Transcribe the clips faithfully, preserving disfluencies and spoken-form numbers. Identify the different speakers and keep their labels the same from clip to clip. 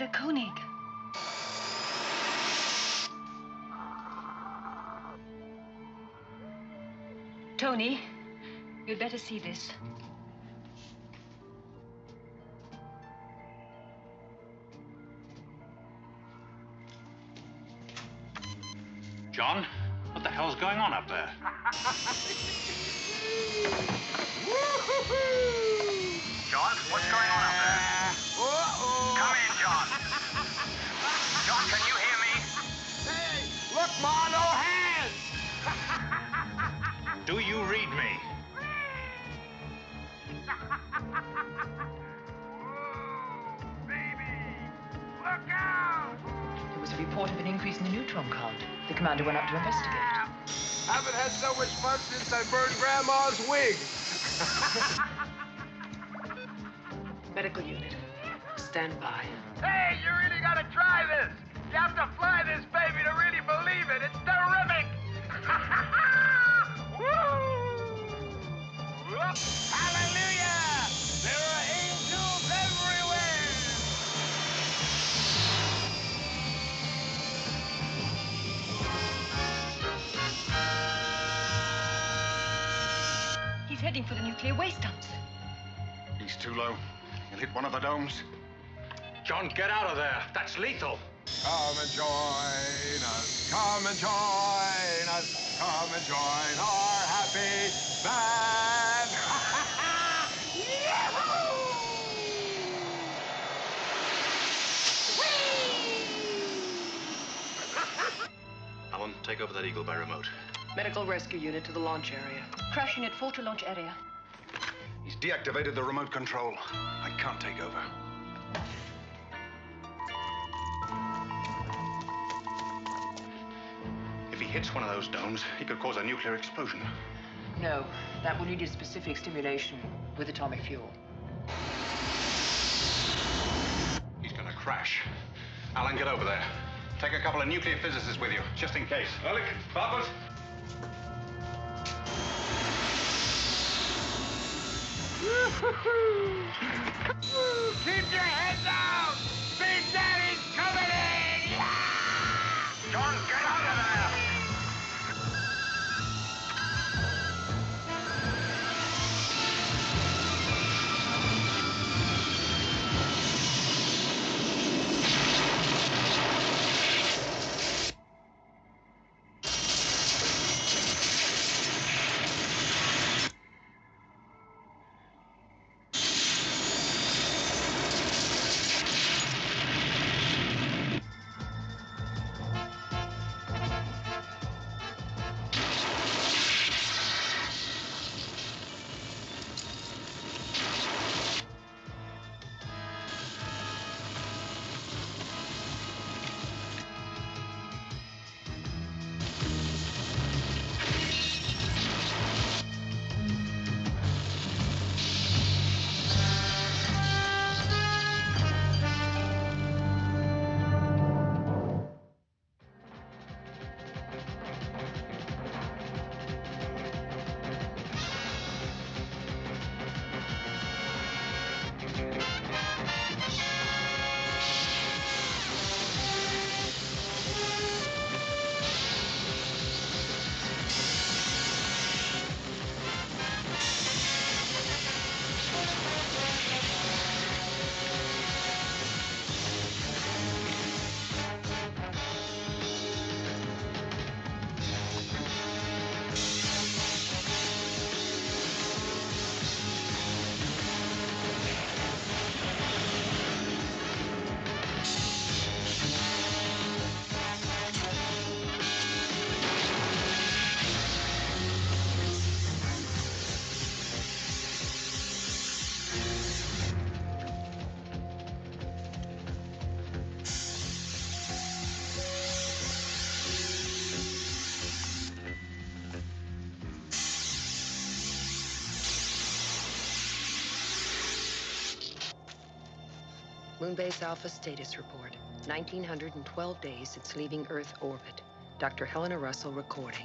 Speaker 1: Koenig. Tony, you'd better see this.
Speaker 2: John, what the hell's going on up there?
Speaker 3: John, what's going on up there?
Speaker 4: Uh-oh.
Speaker 3: Come in, John. John, can you hear me?
Speaker 4: Hey, look, Ma, no hands!
Speaker 2: Do you read me?
Speaker 3: Baby, look out!
Speaker 1: There was a report of an increase in the neutron count. The commander went up to investigate.
Speaker 4: Haven't had so much fun since I burned Grandma's wig.
Speaker 1: Medical unit, stand by.
Speaker 3: Hey, you really gotta try this. You have to fly this baby to really believe it. It's terrific. Woo! Hallelujah! There are angels everywhere.
Speaker 1: He's heading for the nuclear waste dumps.
Speaker 5: He's too low. He'll hit one of the domes.
Speaker 2: John, get out of there. That's lethal.
Speaker 4: Come and join us. Come and join us. Come and join our happy band.
Speaker 5: Alan, take over that Eagle by remote.
Speaker 1: Medical rescue unit to the launch area. Crashing at Forter launch area.
Speaker 5: He's deactivated the remote control. I can't take over. If he hits one of those domes, he could cause a nuclear explosion.
Speaker 1: No, that will need a specific stimulation with atomic fuel.
Speaker 5: He's gonna crash. Alan, get over there. Take a couple of nuclear physicists with you, just in case. Ehrlich, Barbara.
Speaker 3: Keep your head down! Big Daddy's coming in! Yeah! John, get out of there!
Speaker 6: Moonbase Alpha status report. nineteen hundred twelve days since leaving Earth orbit. Doctor Helena Russell recording.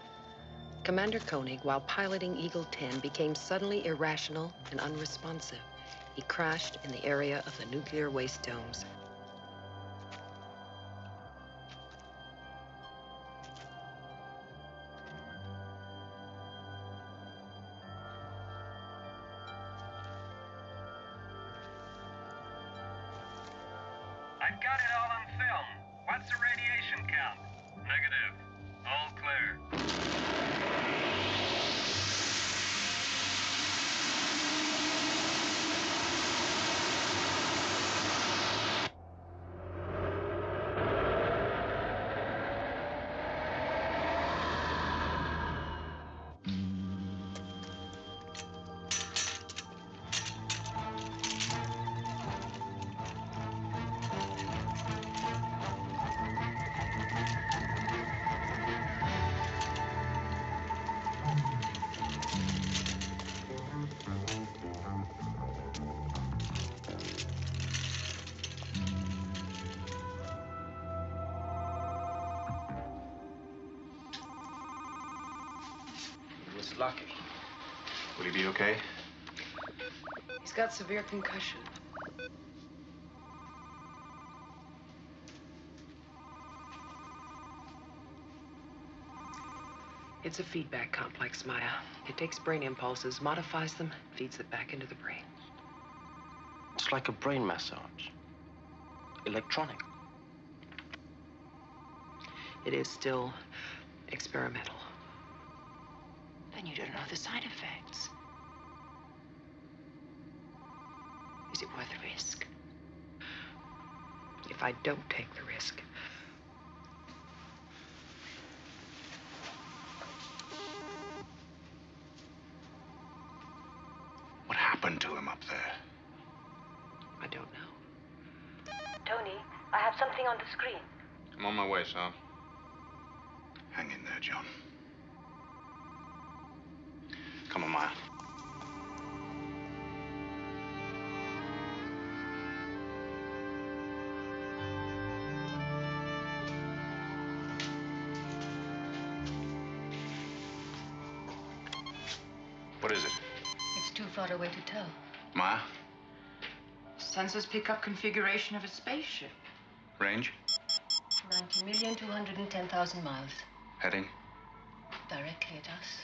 Speaker 6: Commander Koenig, while piloting Eagle ten, became suddenly irrational and unresponsive. He crashed in the area of the nuclear waste domes.
Speaker 7: I've got it all on film. What's the radiation count? Negative. All clear.
Speaker 8: Lucky. Will he be okay?
Speaker 6: He's got severe concussion. It's a feedback complex, Maya. It takes brain impulses, modifies them, feeds it back into the brain.
Speaker 8: It's like a brain massage. Electronic.
Speaker 6: It is still experimental.
Speaker 1: Then you don't know the side effects. Is it worth the risk?
Speaker 6: If I don't take the risk,
Speaker 5: What happened to him up there?
Speaker 6: I don't know.
Speaker 9: Tony, I have something on the screen.
Speaker 5: I'm on my way, Sal. Hang in there, John. Come on, Maya. What is it?
Speaker 9: It's too far away to tell.
Speaker 5: Maya?
Speaker 1: Sensors pick up configuration of a spaceship.
Speaker 5: Range?
Speaker 9: ninety million, two hundred ten thousand miles.
Speaker 5: Heading?
Speaker 9: Directly at us.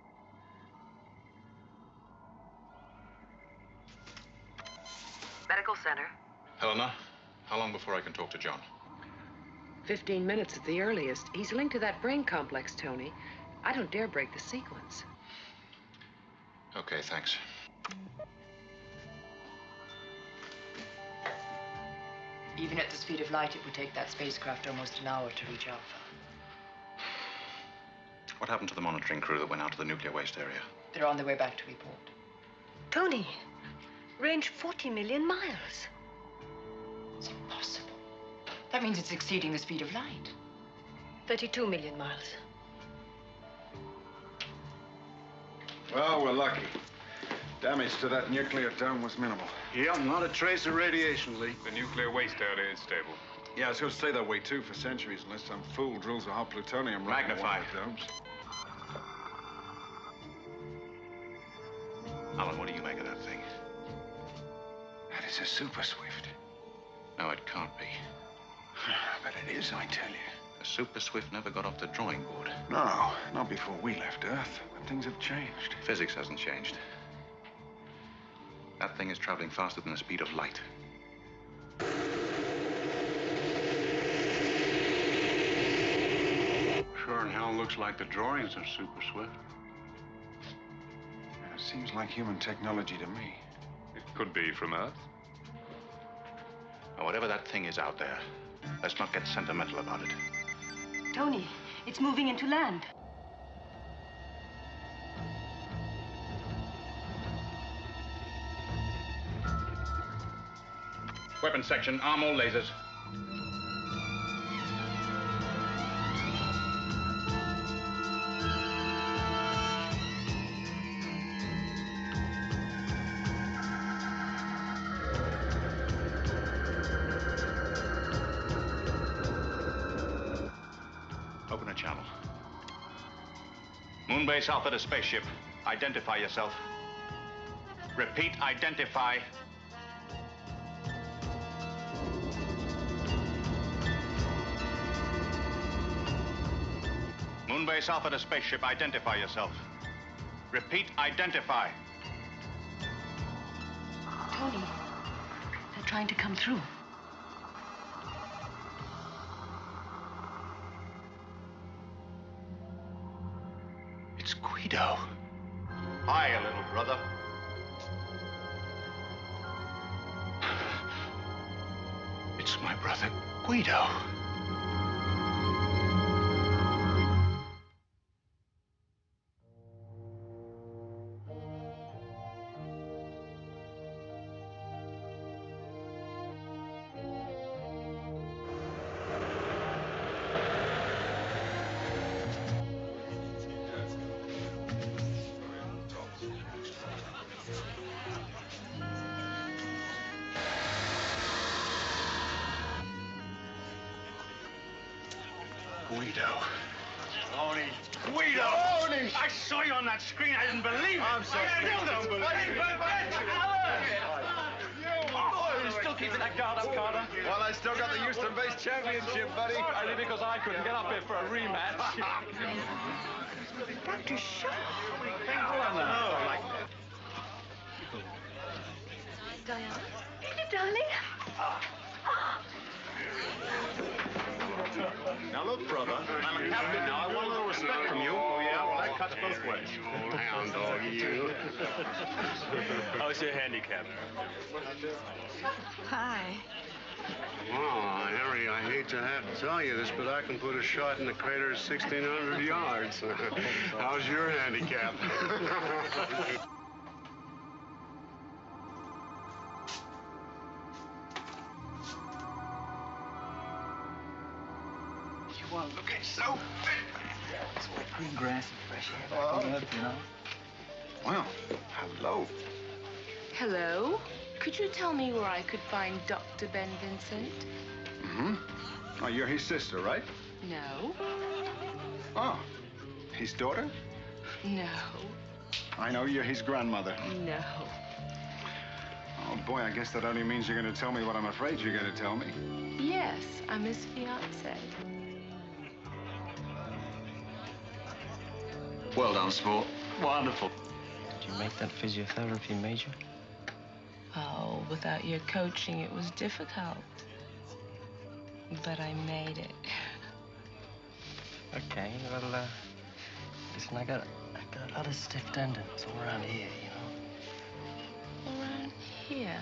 Speaker 6: Medical center.
Speaker 5: Helena, how long before I can talk to John?
Speaker 6: Fifteen minutes at the earliest. He's linked to that brain complex, Tony. I don't dare break the sequence.
Speaker 5: Okay, thanks.
Speaker 1: Even at the speed of light, it would take that spacecraft almost an hour to reach Alpha.
Speaker 5: What happened to the monitoring crew that went out to the nuclear waste area?
Speaker 1: They're on their way back to report.
Speaker 9: Tony, range forty million miles.
Speaker 1: It's impossible. That means it's exceeding the speed of light.
Speaker 9: thirty-two million miles.
Speaker 4: Well, we're lucky. Damage to that nuclear dome was minimal.
Speaker 5: Yeah, not a trace of radiation leak.
Speaker 7: The nuclear waste area is stable.
Speaker 4: Yeah, it's going to stay that way, too, for centuries, unless some fool drills a hot plutonium right into one of the domes.
Speaker 5: Alan, what do you make of that thing?
Speaker 4: That is a super swift.
Speaker 5: No, it can't be.
Speaker 4: But it is, I tell you.
Speaker 5: A super swift never got off the drawing board.
Speaker 4: No, not before we left Earth. But things have changed.
Speaker 5: Physics hasn't changed. That thing is traveling faster than the speed of light.
Speaker 2: Sure in hell looks like the drawings are super swift.
Speaker 4: It seems like human technology to me.
Speaker 7: It could be from Earth.
Speaker 5: Now, whatever that thing is out there, let's not get sentimental about it.
Speaker 9: Tony, it's moving into land.
Speaker 5: Weapons section, arm all lasers. Open a channel. Moonbase Alpha to spaceship. Identify yourself. Repeat, identify. Moonbase Alpha to spaceship. Identify yourself. Repeat, identify.
Speaker 9: Tony, they're trying to come through.
Speaker 5: Hiya, little brother.
Speaker 2: It's my brother, Guido. Guido.
Speaker 3: Tony. Guido! Tony! I saw you on that screen. I didn't believe it. I'm sorry. I still don't believe it.
Speaker 8: Oh, you're still keeping that guard up, Carter?
Speaker 4: Well, I still got the Houston-based championship, buddy.
Speaker 8: Only because I couldn't get up here for a rematch.
Speaker 1: Doctor Shaw.
Speaker 9: Diana? Peter, darling.
Speaker 5: Now, look, brother, I'm a captain now. I want a little respect from you. Oh, yeah? Well, that cuts both ways. Old hound dog, you.
Speaker 8: How's your handicap?
Speaker 9: Hi.
Speaker 5: Oh, Harry, I hate to have to tell you this, but I can put a shot in the crater at sixteen hundred yards. How's your handicap?
Speaker 3: You are looking so fit.
Speaker 10: It's like green grass and fresh air back on Earth, you know?
Speaker 5: Well, hello.
Speaker 11: Hello? Could you tell me where I could find Doctor Ben Vincent?
Speaker 5: Mm-hmm. Oh, you're his sister, right?
Speaker 11: No.
Speaker 5: Oh, his daughter?
Speaker 11: No.
Speaker 5: I know you're his grandmother.
Speaker 11: No.
Speaker 5: Oh, boy, I guess that only means you're going to tell me what I'm afraid you're going to tell me.
Speaker 11: Yes, I'm his fiancée.
Speaker 5: Well done, sport.
Speaker 8: Wonderful. Did you make that physiotherapy major?
Speaker 11: Oh, without your coaching, it was difficult. But I made it.
Speaker 8: Okay, well, uh, listen, I got, I got a lot of stiff tendons all around here, you know.
Speaker 11: Around here?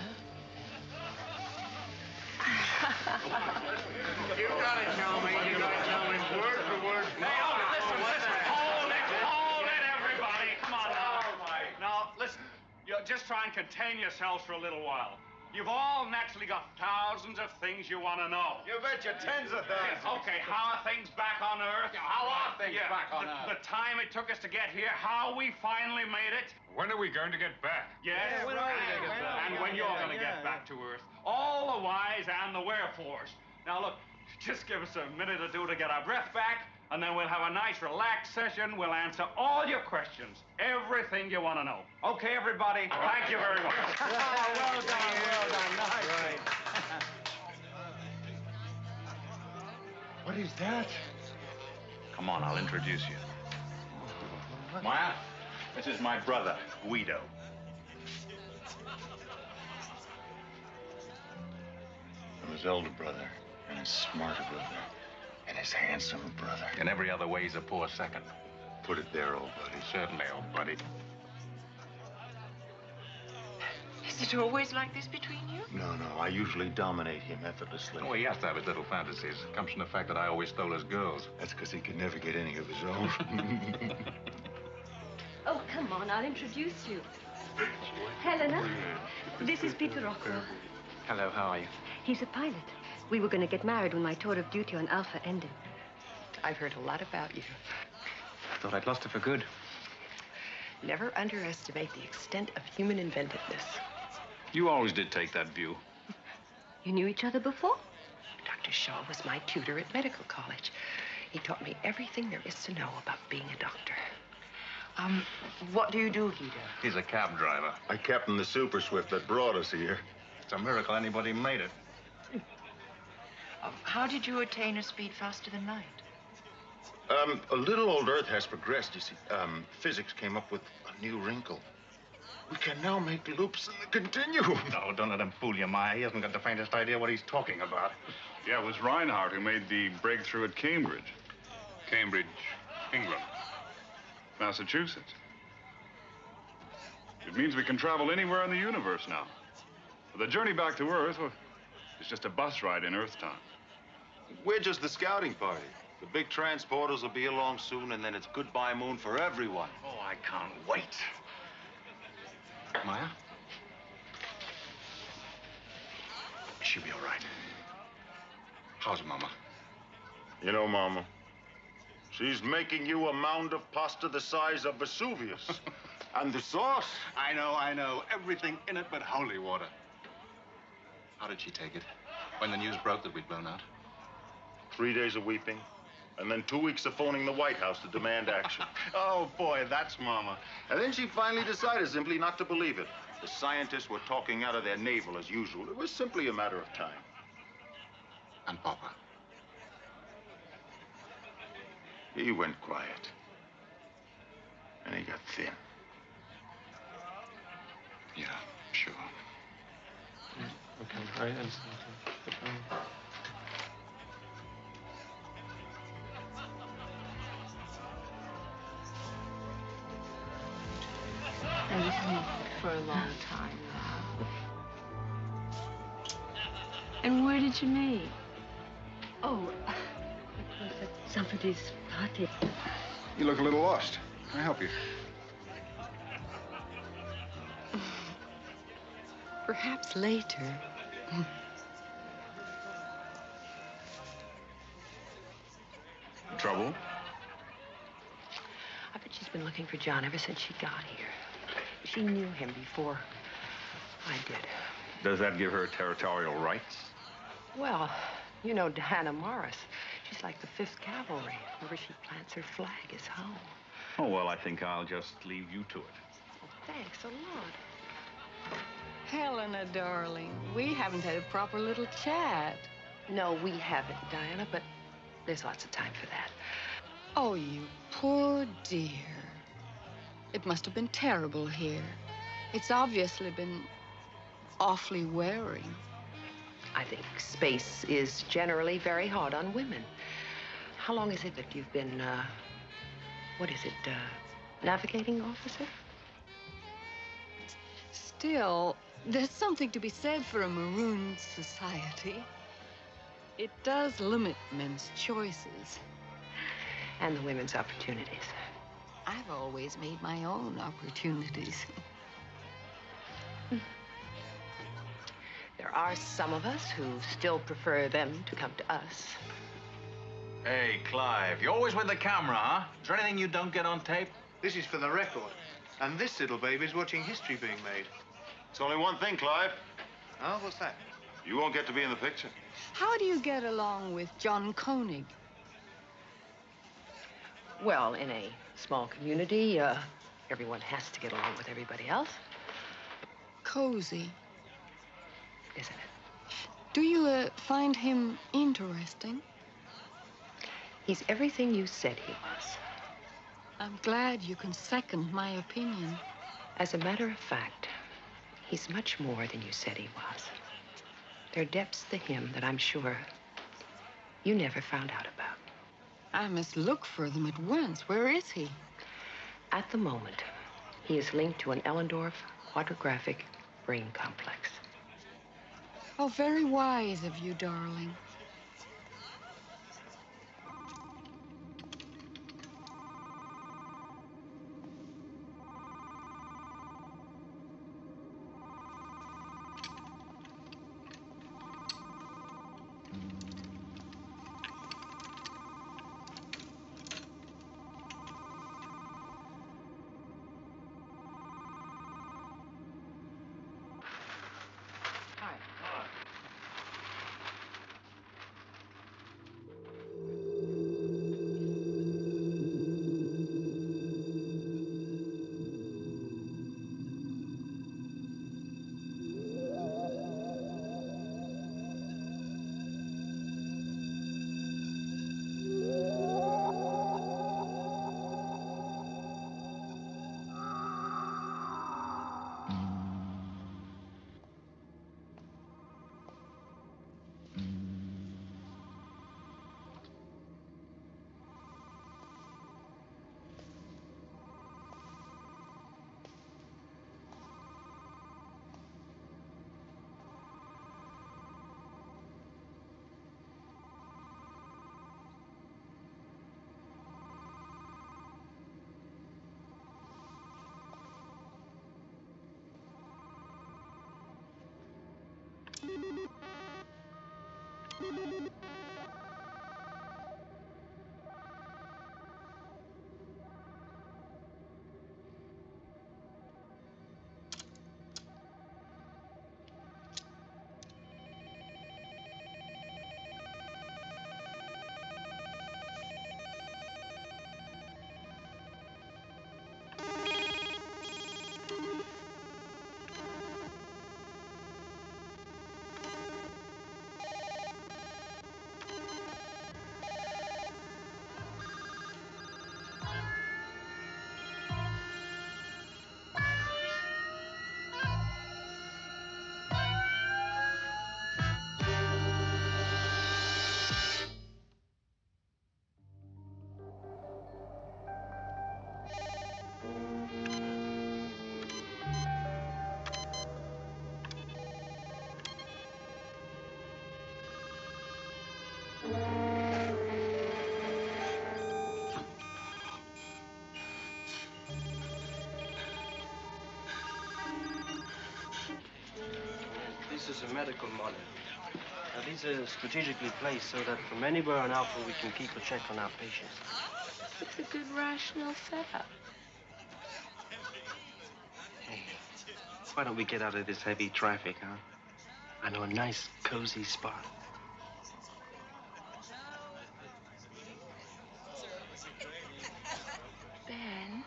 Speaker 3: You gotta tell me. You gotta tell me word for word.
Speaker 2: Hey, hold it, listen, listen. Hold it, hold it, everybody. Come on now. Now, listen. You just try and contain yourselves for a little while. You've all naturally got thousands of things you want to know.
Speaker 3: You bet you tens of thousands.
Speaker 2: Okay, how are things back on Earth?
Speaker 3: How are things
Speaker 2: Yeah,
Speaker 3: back on
Speaker 2: the,
Speaker 3: Earth?
Speaker 2: the time it took us to get here, how we finally made it.
Speaker 4: When are we going to get back?
Speaker 2: Yes,
Speaker 3: Yeah, when are we gonna get back?
Speaker 2: and when
Speaker 3: Yeah,
Speaker 2: you're
Speaker 3: yeah,
Speaker 2: going to
Speaker 3: yeah.
Speaker 2: get back to Earth. All the whys and the wherefores. Now, look, just give us a minute or two to get our breath back, and then we'll have a nice, relaxed session. We'll answer all your questions, everything you want to know. Okay, everybody? Thank you very much.
Speaker 3: Oh, well done, well done. Nice. Right.
Speaker 5: What is that?
Speaker 2: Come on, I'll introduce you. Maya, this is my brother, Guido.
Speaker 5: I'm his elder brother, and his smarter brother, and his handsomer brother.
Speaker 2: In every other way, he's a poor second.
Speaker 5: Put it there, old buddy.
Speaker 2: Certainly, old buddy.
Speaker 1: Is it always like this between you?
Speaker 5: No, no, I usually dominate him effortlessly.
Speaker 2: Oh, he has to have his little fantasies. Comes from the fact that I always stole his girls.
Speaker 5: That's because he could never get any of his own.
Speaker 9: Oh, come on, I'll introduce you. Helena, this is Peter Rockwell.
Speaker 8: Hello, how are you?
Speaker 9: He's a pilot. We were going to get married when my tour of duty on Alpha ended.
Speaker 6: I've heard a lot about you.
Speaker 8: I thought I'd lost it for good.
Speaker 6: Never underestimate the extent of human inventiveness.
Speaker 2: You always did take that view.
Speaker 9: You knew each other before?
Speaker 6: Doctor Shaw was my tutor at medical college. He taught me everything there is to know about being a doctor.
Speaker 1: Um, what do you do, Guido?
Speaker 2: He's a cab driver.
Speaker 5: I captained the Super Swift that brought us here.
Speaker 2: It's a miracle anybody made it.
Speaker 1: Um, how did you attain a speed faster than light?
Speaker 5: Um, a little old Earth has progressed, you see. Um, physics came up with a new wrinkle. We can now make loops in the continuum.
Speaker 2: No, don't let him fool you, Maya. He hasn't got the faintest idea what he's talking about.
Speaker 4: Yeah, it was Reinhardt who made the breakthrough at Cambridge. Cambridge, England. Massachusetts.
Speaker 12: It means we can travel anywhere in the universe now. The journey back to Earth, well, it's just a bus ride in Earth time.
Speaker 13: We're just the scouting party. The big transporters will be along soon, and then it's goodbye moon for everyone.
Speaker 2: Oh, I can't wait.
Speaker 14: Maya? She'll be all right. How's Mama?
Speaker 13: You know, Mama, she's making you a mound of pasta the size of Vesuvius. And the sauce.
Speaker 14: I know, I know. Everything in it but holy water. How did she take it when the news broke that we'd blown out?
Speaker 13: Three days of weeping, and then two weeks of phoning the White House to demand action.
Speaker 14: Oh, boy, that's Mama.
Speaker 13: And then she finally decided simply not to believe it. The scientists were talking out of their navel as usual. It was simply a matter of time.
Speaker 14: And Papa?
Speaker 13: He went quiet. And he got thin.
Speaker 14: Yeah, sure.
Speaker 8: Okay, right, and so,
Speaker 11: And this has been for a long time now. And where did you meet?
Speaker 9: Oh, it was at somebody's party.
Speaker 12: You look a little lost. Can I help you?
Speaker 6: Perhaps later.
Speaker 12: Trouble?
Speaker 6: I bet she's been looking for John ever since she got here. She knew him before I did.
Speaker 12: Does that give her territorial rights?
Speaker 6: Well, you know Diana Morris. She's like the Fifth Cavalry. Wherever she plants her flag is home.
Speaker 12: Oh, well, I think I'll just leave you to it.
Speaker 6: Well, thanks a lot.
Speaker 15: Helena, darling, we haven't had a proper little chat.
Speaker 6: No, we haven't, Diana, but there's lots of time for that.
Speaker 15: Oh, you poor dear. It must have been terrible here. It's obviously been awfully wearing.
Speaker 6: I think space is generally very hard on women. How long is it that you've been, uh, what is it, uh, navigating officer?
Speaker 15: Still, there's something to be said for a marooned society. It does limit men's choices.
Speaker 6: And the women's opportunities.
Speaker 15: I've always made my own opportunities.
Speaker 6: There are some of us who still prefer them to come to us.
Speaker 14: Hey, Clive, you're always with the camera, huh? Is there anything you don't get on tape?
Speaker 16: This is for the record. And this little baby's watching history being made.
Speaker 13: It's only one thing, Clive.
Speaker 16: Oh, what's that?
Speaker 13: You won't get to be in the picture.
Speaker 15: How do you get along with John Koenig?
Speaker 6: Well, in a small community, uh, everyone has to get along with everybody else.
Speaker 15: Cozy.
Speaker 6: Isn't it?
Speaker 15: Do you uh, find him interesting?
Speaker 6: He's everything you said he was.
Speaker 15: I'm glad you can second my opinion.
Speaker 6: As a matter of fact, he's much more than you said he was. There are depths to him that I'm sure you never found out about.
Speaker 15: I must look for them at once. Where is he?
Speaker 6: At the moment, he is linked to an Ellendorf quadrigraphic brain complex.
Speaker 15: Oh, very wise of you, darling.
Speaker 8: This is a medical monitor. Now, these are strategically placed so that from anywhere on Alpha we can keep a check on our patients.
Speaker 11: It's a good rational setup.
Speaker 8: Hey, why don't we get out of this heavy traffic, huh? I know a nice, cozy spot.
Speaker 11: Ben.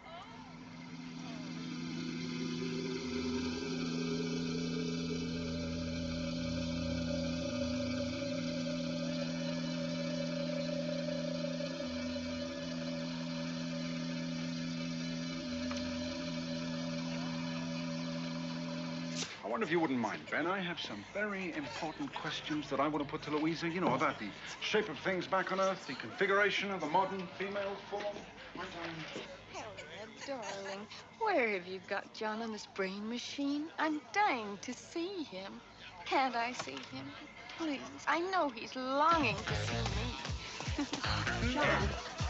Speaker 12: I wonder if you wouldn't mind, Ben. I have some very important questions that I want to put to Louisa, you know, about the shape of things back on Earth, the configuration of the modern female form.
Speaker 15: Helena, darling. Where have you got John on this brain machine? I'm dying to see him. Can't I see him? Please. I know he's longing to see me. John.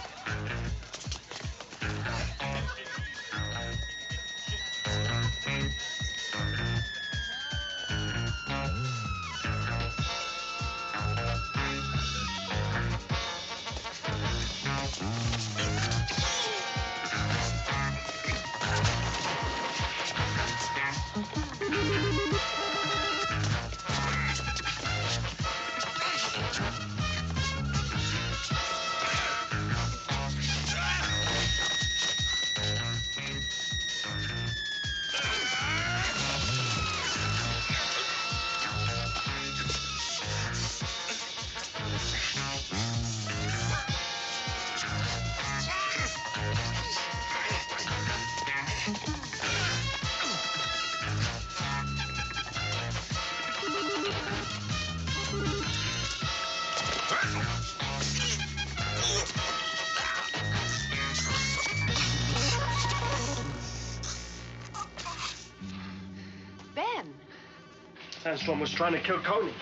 Speaker 8: Sandstorm was trying to kill Koenig.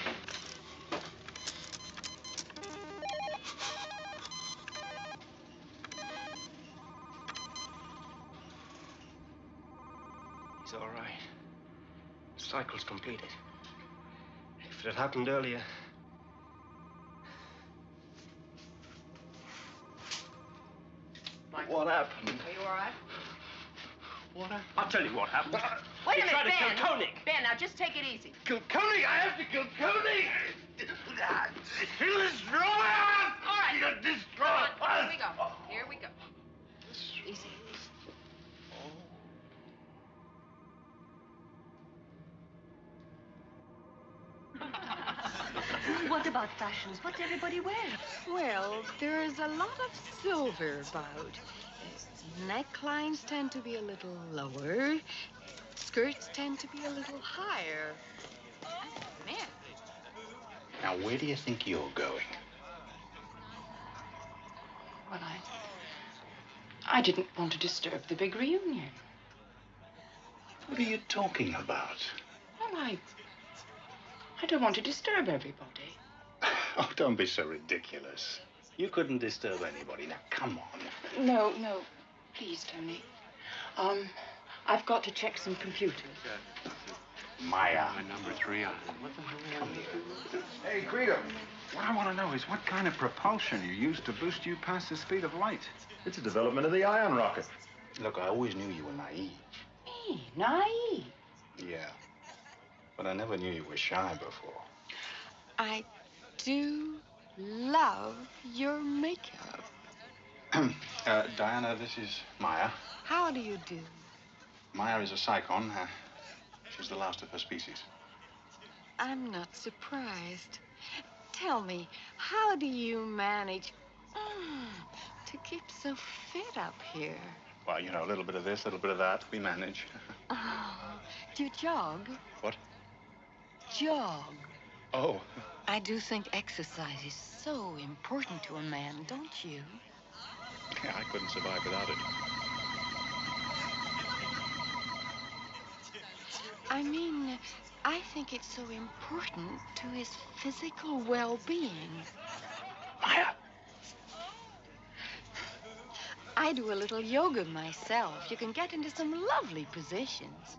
Speaker 8: He's all right. The cycle's completed. If it had happened earlier...
Speaker 1: Michael,
Speaker 8: What happened?
Speaker 1: are you all right?
Speaker 8: What happened? I'll tell you what happened.
Speaker 1: Wait
Speaker 8: He
Speaker 1: a minute,
Speaker 8: tried to
Speaker 1: Ben.
Speaker 8: kill Koenig.
Speaker 1: Ben, now just take it easy.
Speaker 8: Kill Koenig? I have to kill Koenig! He'll destroy us!
Speaker 1: All right.
Speaker 8: He'll destroy
Speaker 1: Come on,
Speaker 8: us!
Speaker 1: here we go. Here we go. Easy.
Speaker 9: What about fashions? What do everybody wear?
Speaker 15: Well, there is a lot of silver about. Necklines tend to be a little lower. Skirts tend to be a little higher. Man.
Speaker 14: Now, where do you think you're going?
Speaker 1: Well, I... I didn't want to disturb the big reunion.
Speaker 14: What are you talking about?
Speaker 1: Well, I... I don't want to disturb everybody.
Speaker 14: Oh, don't be so ridiculous. You couldn't disturb anybody. Now, come on.
Speaker 1: No, no. Please, Tony. Um, I've got to check some computers.
Speaker 14: Maya.
Speaker 16: My number three on.
Speaker 14: Come here.
Speaker 4: Hey,
Speaker 12: greet him. What I want to know is what kind of propulsion you use to boost you past the speed of light.
Speaker 13: It's a development of the ion rocket.
Speaker 14: Look, I always knew you were naive.
Speaker 1: Me? Naive?
Speaker 14: Yeah. But I never knew you were shy before.
Speaker 15: I do love your makeup.
Speaker 14: uh, Diana, this is Maya.
Speaker 15: How do you do?
Speaker 14: Maya is a Psychon. Uh, she's the last of her species.
Speaker 15: I'm not surprised. Tell me, how do you manage mm, to keep so fit up here?
Speaker 14: Well, you know, a little bit of this, a little bit of that. We manage.
Speaker 15: Oh, do you jog?
Speaker 14: What?
Speaker 15: Jog.
Speaker 14: Oh.
Speaker 15: I do think exercise is so important to a man, don't you?
Speaker 14: Yeah, I couldn't survive without it.
Speaker 15: I mean, I think it's so important to his physical well-being.
Speaker 14: Maya!
Speaker 15: I do a little yoga myself. You can get into some lovely positions.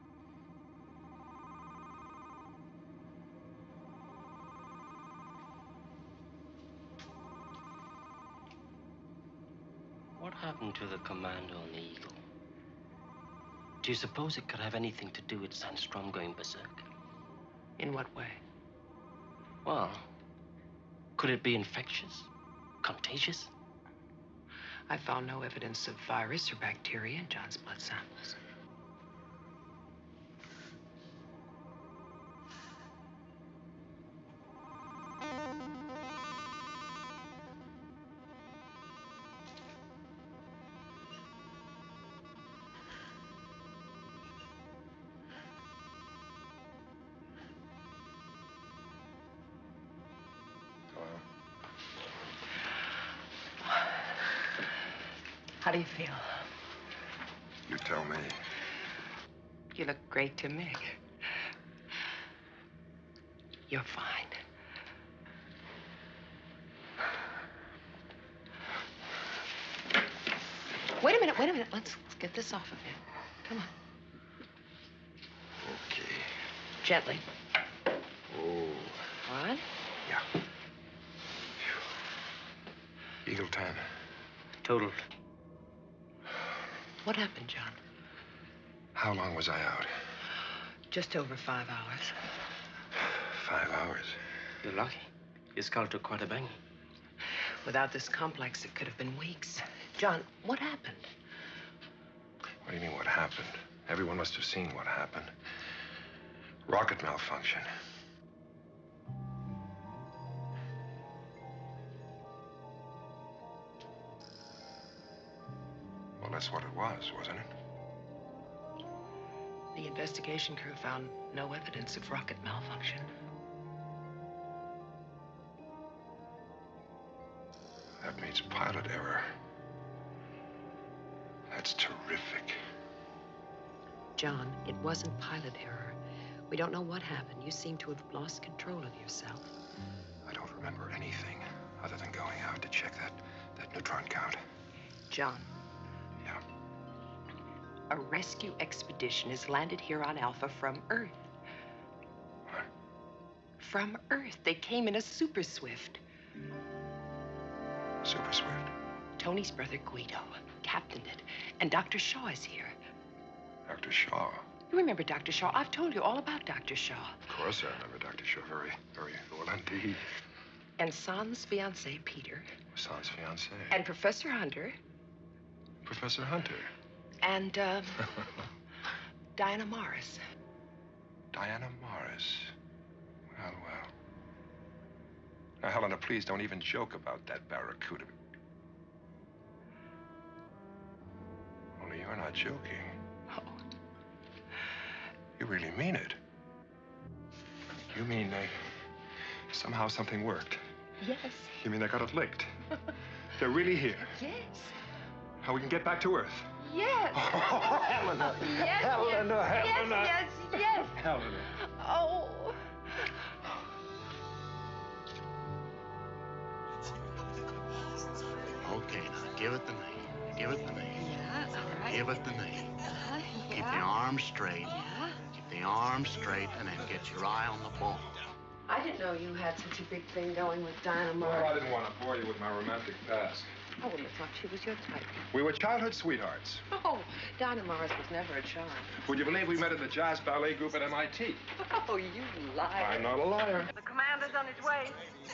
Speaker 8: What happened to the commando on the Eagle? Do you suppose it could have anything to do with Sandstrom going berserk?
Speaker 6: In what way?
Speaker 8: Well, could it be infectious? Contagious?
Speaker 6: I found no evidence of virus or bacteria in John's blood samples. How do you feel?
Speaker 4: You tell me.
Speaker 6: You look great to me. You're fine. Wait a minute, wait a minute. Let's get this off of you. Come on.
Speaker 4: Okay.
Speaker 6: Gently.
Speaker 4: Oh.
Speaker 6: On.
Speaker 4: Yeah. Eagle ten.
Speaker 8: Total.
Speaker 6: What happened, John?
Speaker 4: How long was I out?
Speaker 6: Just over five hours.
Speaker 4: Five hours.
Speaker 8: You're lucky. Your skull took quite a banging.
Speaker 6: Without this complex, it could have been weeks. John, what happened?
Speaker 4: What do you mean, what happened? Everyone must have seen what happened. Rocket malfunction. Well, that's what it was, wasn't it?
Speaker 6: The investigation crew found no evidence of rocket malfunction.
Speaker 4: That means pilot error. That's terrific.
Speaker 6: John, it wasn't pilot error. We don't know what happened. You seem to have lost control of yourself.
Speaker 4: I don't remember anything other than going out to check that, that neutron count.
Speaker 6: John.
Speaker 4: Yeah?
Speaker 6: A rescue expedition has landed here on Alpha from Earth.
Speaker 4: What?
Speaker 6: From Earth. They came in a super swift.
Speaker 4: Super swift?
Speaker 6: Tony's brother Guido captained it. And Doctor Shaw is here.
Speaker 4: Doctor Shaw?
Speaker 6: You remember Doctor Shaw? I've told you all about Doctor Shaw.
Speaker 4: Of course I remember Doctor Shaw. Very, very well indeed.
Speaker 6: And San's fiancé, Peter.
Speaker 4: San's fiancé.
Speaker 6: And Professor Hunter.
Speaker 4: Professor Hunter.
Speaker 6: And, uh, Diana Morris.
Speaker 4: Diana Morris. Well, well. Now, Helena, please don't even joke about that barracuda. Only you're not joking.
Speaker 6: Oh.
Speaker 4: You really mean it. You mean they... somehow something worked?
Speaker 6: Yes.
Speaker 4: You mean they got it licked? They're really here?
Speaker 6: Yes.
Speaker 4: How we can get back to Earth?
Speaker 15: Yes.
Speaker 4: Oh, Helena.
Speaker 15: Yes,
Speaker 4: Helena,
Speaker 15: yes,
Speaker 4: Helena.
Speaker 15: yes, yes, yes.
Speaker 4: Helena.
Speaker 15: Oh.
Speaker 5: Okay, now give it the knee. Give it the knee.
Speaker 15: Yeah, all right.
Speaker 5: Give it the knee.
Speaker 15: Uh,
Speaker 5: Keep
Speaker 15: yeah.
Speaker 5: the arms straight.
Speaker 15: Yeah.
Speaker 5: Keep the arms straight, and then get your eye on the ball.
Speaker 6: I didn't know you had such a big thing going with Dinah
Speaker 4: Well,
Speaker 6: Mars.
Speaker 4: I didn't want to bore you with my romantic past.
Speaker 6: I wouldn't have thought she was your type.
Speaker 4: We were childhood sweethearts.
Speaker 6: Oh, Dinah Mars was never a charm.
Speaker 4: Would you believe we met in the jazz ballet group at M I T?
Speaker 6: Oh, you liar.
Speaker 4: I'm not a liar.
Speaker 15: The commander's on his way.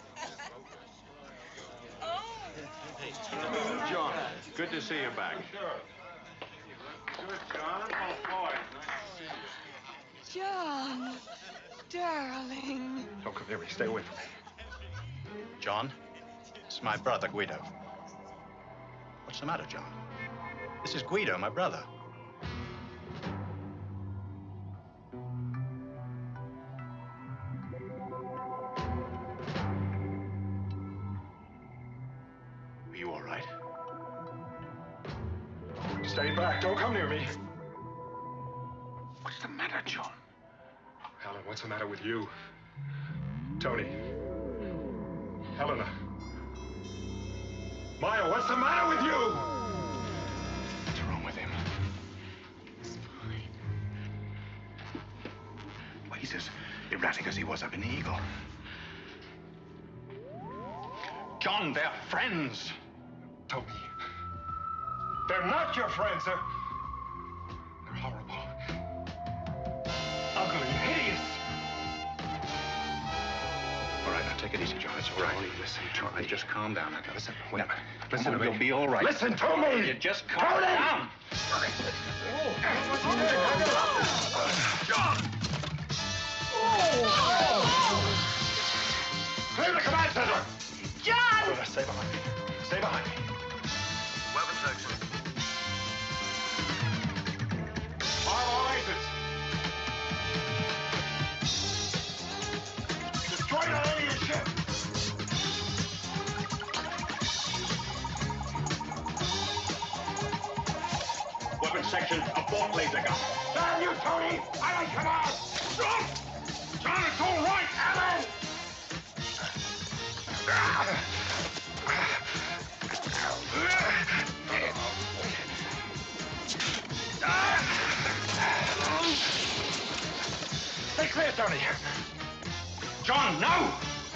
Speaker 5: John, good to see you back.
Speaker 2: Sure. Good, John. Oh, boy.
Speaker 15: John, darling.
Speaker 4: Don't come near me. Stay away from me.
Speaker 14: John, it's my brother, Guido. What's the matter, John? This is Guido, my brother. Are you all right?
Speaker 4: Stay back. Don't come near me. What's the matter, John? Helen, what's the matter with you? Tony. Helena. Maya, what's the matter with you?
Speaker 14: What's wrong with him?
Speaker 6: He's fine.
Speaker 14: Well, he's as erratic as he was up in the Eagle. John, they're friends.
Speaker 4: Tony. They're not your friends. They're... They're horrible. Ugly, hideous.
Speaker 14: All right, now take it easy, John. It's all right. Tony, listen, Tony, just calm down. Now, listen, wait.
Speaker 4: Now, listen
Speaker 14: Come
Speaker 4: to
Speaker 14: on,
Speaker 4: me.
Speaker 14: You'll be all right.
Speaker 4: Listen to me.
Speaker 14: You just calm
Speaker 4: Tony!
Speaker 14: down.
Speaker 4: John! Clear the command center!
Speaker 15: John!
Speaker 4: Helena, stay behind me. Stay behind me.
Speaker 3: Weapon section.
Speaker 4: All Isis! Destroy the alien ship!
Speaker 2: Weapon section, abort laser gun.
Speaker 4: Damn you, Tony! I like command! John! John, it's all right, Alan! Stay clear, Tony.
Speaker 2: John, no!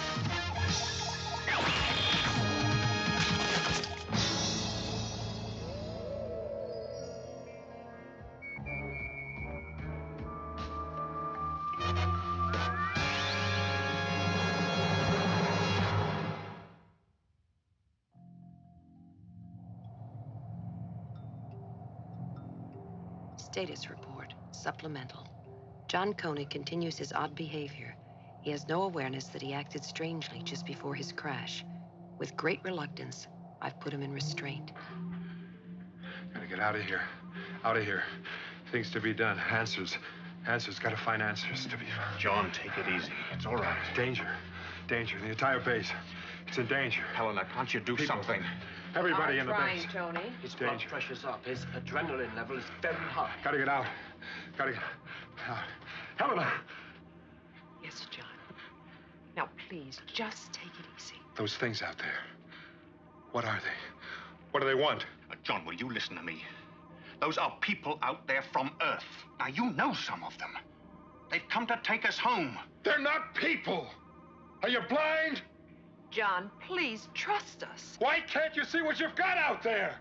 Speaker 6: Status report, supplemental. John Koenig continues his odd behavior. He has no awareness that he acted strangely just before his crash. With great reluctance, I've put him in restraint.
Speaker 4: Gotta get out of here. Out of here. Things to be done. Answers. Answers. Gotta find answers to be found.
Speaker 14: John, take it easy. It's all right.
Speaker 4: Danger. Danger. The entire base. It's in danger.
Speaker 14: Helena, can't you do
Speaker 4: People.
Speaker 14: something?
Speaker 4: Everybody
Speaker 6: I'm
Speaker 4: in the
Speaker 6: trying,
Speaker 4: base.
Speaker 6: Tony.
Speaker 8: His blood
Speaker 4: Danger.
Speaker 8: pressure's up. His adrenaline level is very high.
Speaker 4: Gotta get out. Gotta get out. Helena!
Speaker 6: Yes, John. Now, please, just take it easy.
Speaker 4: Those things out there. What are they? What do they want?
Speaker 14: Uh, John, will you listen to me? Those are people out there from Earth. Now, you know some of them. They've come to take us home.
Speaker 4: They're not people! Are you blind?
Speaker 6: John, please trust us.
Speaker 4: Why can't you see what you've got out there?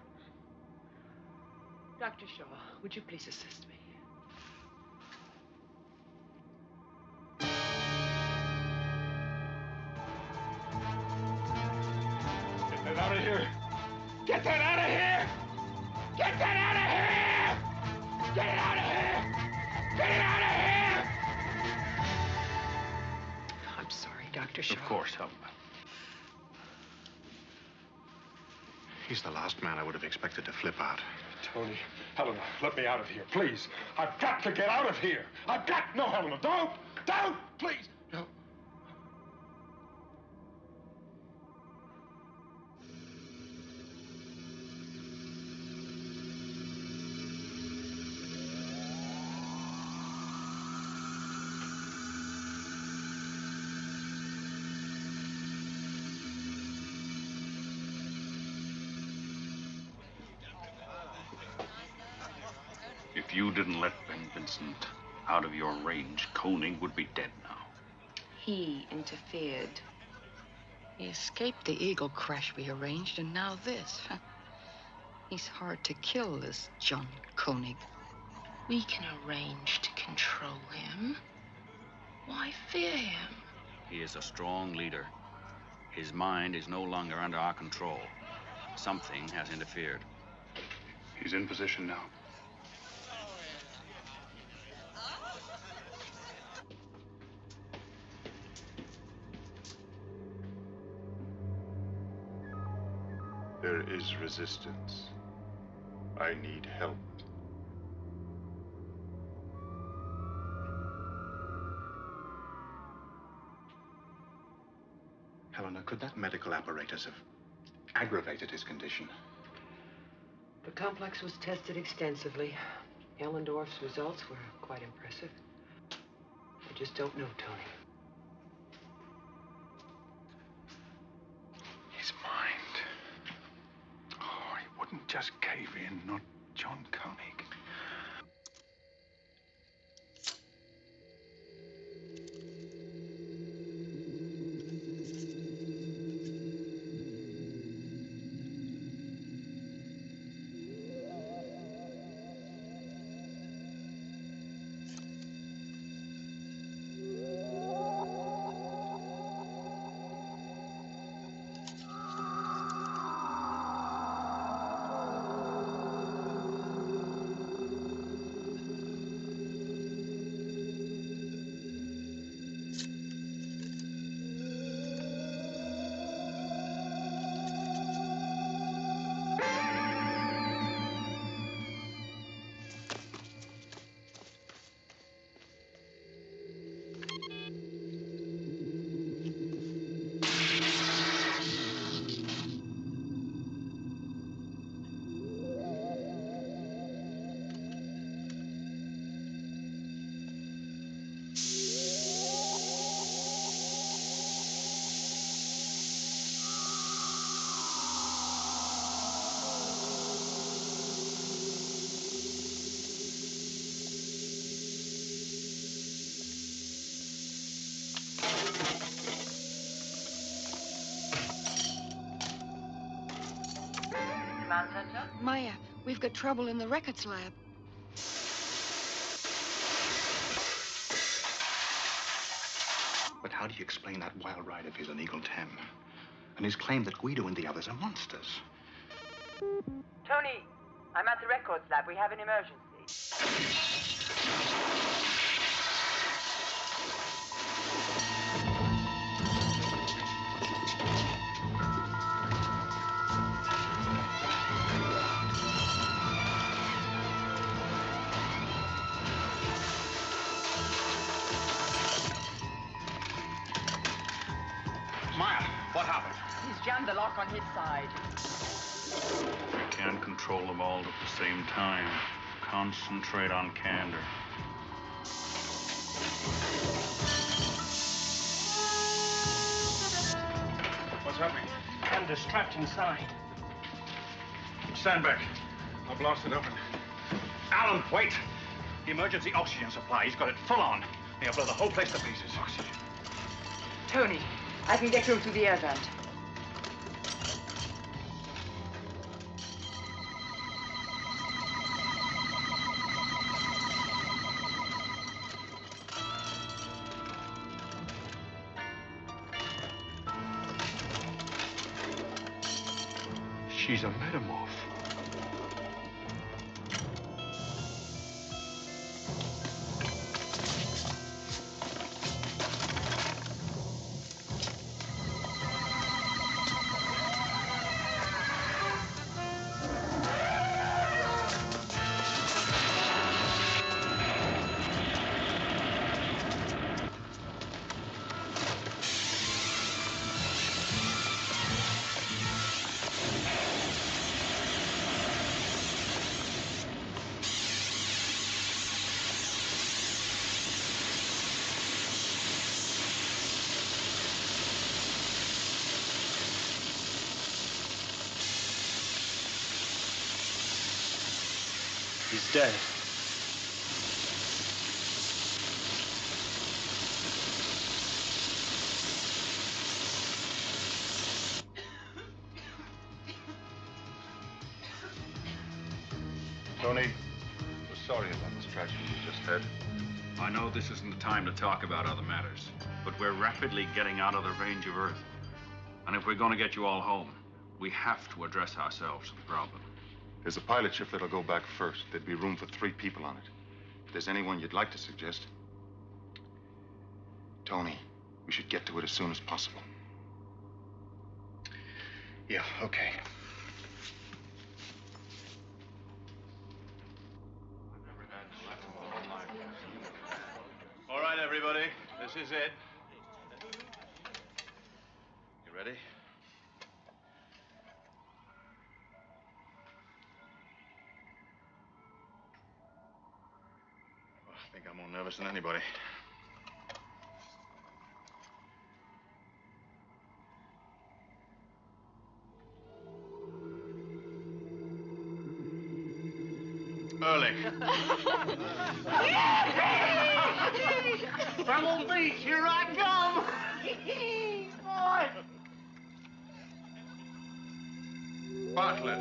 Speaker 6: Doctor Shaw, would you please assist me?
Speaker 4: Get that out of here! Get that out of here! Get that out of here! Get it out of here! Get it out of here!
Speaker 6: I'm sorry, Doctor Shaw.
Speaker 14: Of course, Helena. He's the last man I would have expected to flip out.
Speaker 4: Tony, Helena, let me out of here, please. I've got to get out of here. I've got... No, Helena, don't! Don't! Please! No.
Speaker 2: If you didn't let Ben Vincent out of your range, Koenig would be dead now.
Speaker 11: he interfered.
Speaker 17: He escaped the Eagle crash we arranged, and now this. He's hard to kill, this John Koenig.
Speaker 11: We can arrange to control him. Why fear him?
Speaker 18: He is a strong leader. His mind is no longer under our control. Something has interfered.
Speaker 12: He's in position now.
Speaker 13: There is resistance. I need help.
Speaker 14: Helena, could that medical apparatus have aggravated his condition?
Speaker 6: The complex was tested extensively. Ellendorf's results were quite impressive. I just don't know, Tony.
Speaker 12: His mind. Oh, he wouldn't just cave in, not John Koenig.
Speaker 1: Command Center?
Speaker 15: Maya, we've got trouble in the records lab.
Speaker 14: But how do you explain that wild ride of his on Eagle ten? And his claim that Guido and the others are monsters?
Speaker 1: Tony, I'm at the records lab. We have an emergency.
Speaker 14: Maya, what happened?
Speaker 1: He's jammed the lock on his side.
Speaker 2: You can't control them all at the same time. Concentrate on candor.
Speaker 12: What's happening?
Speaker 8: Candace trapped inside.
Speaker 12: Stand back. I'll blast it open.
Speaker 14: Alan, wait! The emergency oxygen supply, he's got it full on. He'll blow the whole place to pieces. Oxygen.
Speaker 1: Tony, I can get through through the air vent.
Speaker 12: She's a metamorph.
Speaker 8: He's dead.
Speaker 13: Tony, we're sorry about this tragedy you just had.
Speaker 18: I know this isn't the time to talk about other matters, but we're rapidly getting out of the range of Earth. And if we're going to get you all home, we have to address ourselves to the problem.
Speaker 13: There's a pilot ship that'll go back first. There'd be room for three people on it. If there's anyone you'd like to suggest. Tony, we should get to it as soon as possible.
Speaker 16: Yeah, okay.
Speaker 14: All right, everybody. This is it. You ready?
Speaker 13: Oh, I think I'm more nervous than anybody.
Speaker 14: Ehrlich.
Speaker 3: Pebble Beach, here I come! Boy!
Speaker 14: Bartlett.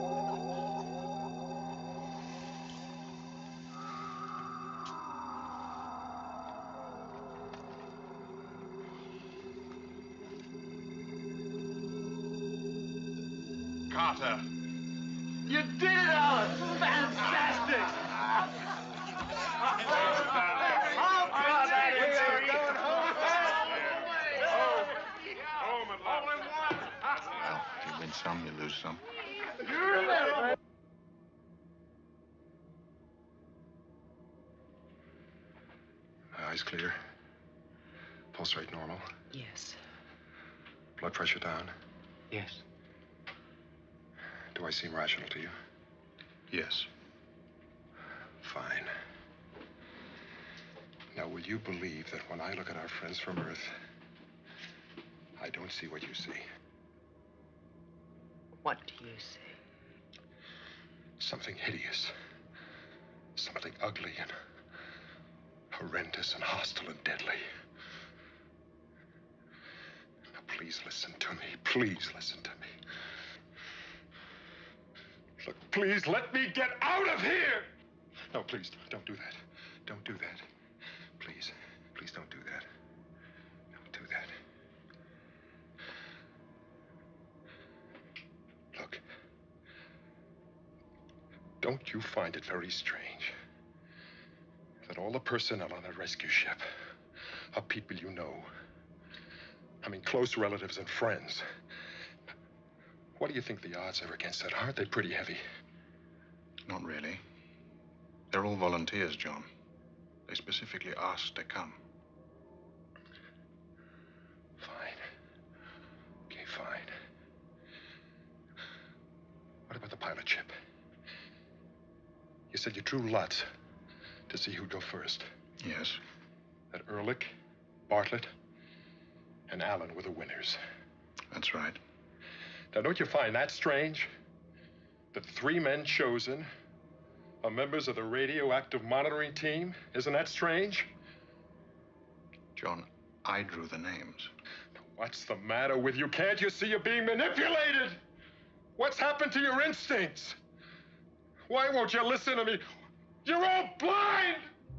Speaker 14: Carter.
Speaker 3: You did it, Alan! Fantastic! How about that? We are going home.
Speaker 2: Home at last. All in one.
Speaker 13: Well, you win some, you lose some.
Speaker 19: Eyes clear. Pulse rate normal.
Speaker 6: Yes.
Speaker 19: Blood pressure down.
Speaker 8: Yes.
Speaker 19: Do I seem rational to you?
Speaker 13: Yes.
Speaker 19: Fine. Now, will you believe that when I look at our friends from Earth, I don't see what you see?
Speaker 6: What do you see?
Speaker 19: Something hideous. Something ugly and horrendous and hostile and deadly. Now, please listen to me. Please listen to me. Look, please let me get out of here! No, please, don't do that. Don't do that. Please, please don't do that. Don't do that. Look, don't you find it very strange that all the personnel on that rescue ship are people you know? I mean, close relatives and friends. What do you think the odds are against that? Aren't they pretty heavy?
Speaker 12: Not really. They're all volunteers, John. They specifically asked to come.
Speaker 19: Fine. Okay, fine. What about the pilot ship? You said you drew lots to see who'd go first.
Speaker 12: Yes.
Speaker 19: That Ehrlich, Bartlett, and Allen were the winners.
Speaker 12: That's right.
Speaker 19: Now, don't you find that strange? That the three men chosen are members of the radioactive monitoring team? Isn't that strange?
Speaker 12: John, I drew the names.
Speaker 19: What's the matter with you? Can't you see you're being manipulated? What's happened to your instincts? Why won't you listen to me? You're all blind!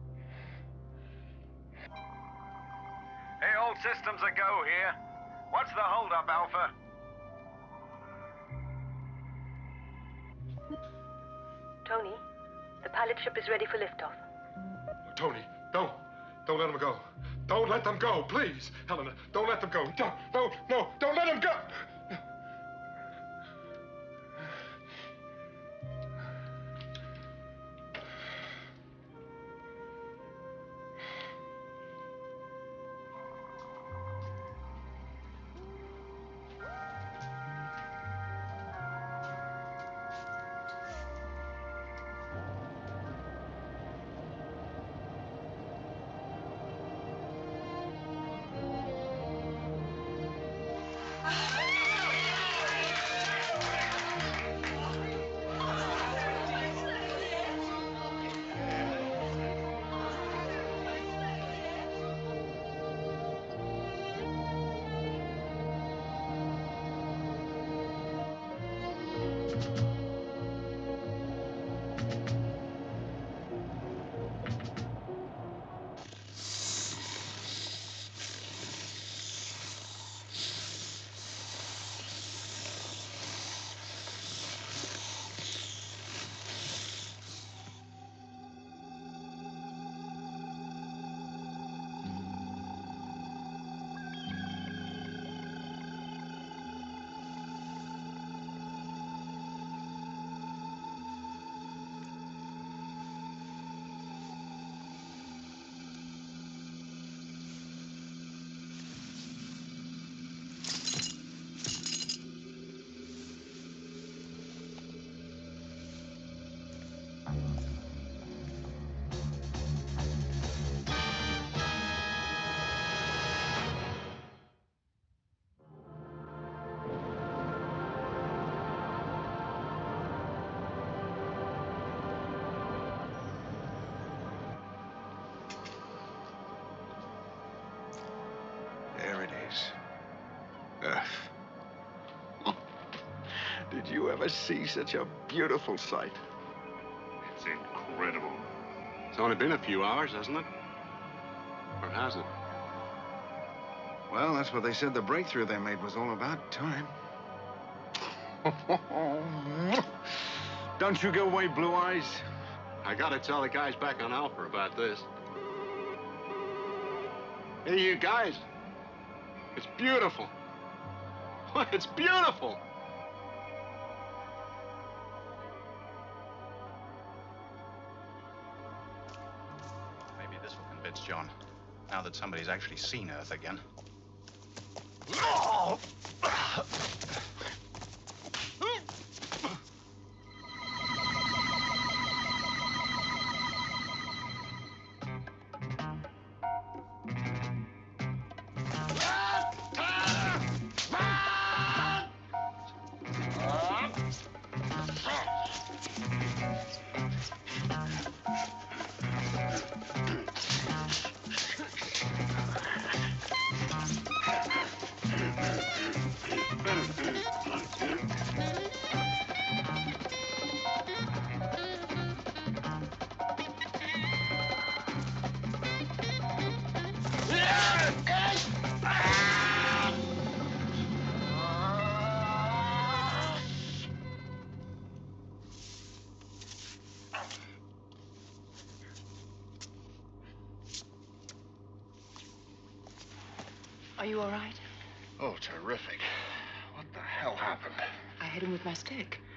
Speaker 7: Hey, all systems a go here. What's the holdup, Alpha?
Speaker 9: Tony, the pilot ship is ready for liftoff.
Speaker 19: Tony, don't. Don't let them go. Don't let them go, please. Helena, don't let them go. Don't, no, no, don't let them go.
Speaker 3: Ah!
Speaker 12: Did you ever see such a beautiful sight?
Speaker 13: It's incredible.
Speaker 5: It's only been a few hours, hasn't it? Or has it?
Speaker 12: Well, that's what they said the breakthrough they made was all about. Time. Don't you go away, Blue Eyes.
Speaker 5: I gotta tell the guys back on Alpha about this. Hey, you guys. It's beautiful. It's beautiful.
Speaker 14: Maybe this will convince John, now that somebody's actually seen Earth again.
Speaker 1: Are you all right?
Speaker 5: Oh, terrific. What the hell happened?
Speaker 1: I hit him with my stick.